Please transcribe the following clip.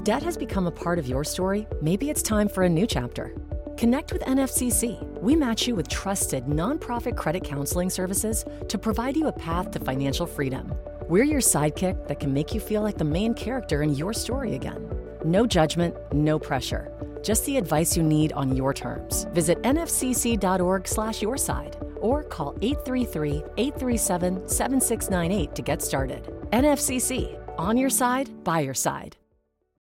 If debt has become a part of your story, maybe it's time for a new chapter. Connect with NFCC. We match you with trusted nonprofit credit counseling services to provide you a path to financial freedom. We're your sidekick that can make you feel like the main character in your story again. No judgment, no pressure. Just the advice you need on your terms. Visit nfcc.org/yourside or call 833-837-7698 to get started. NFCC, on your side, by your side.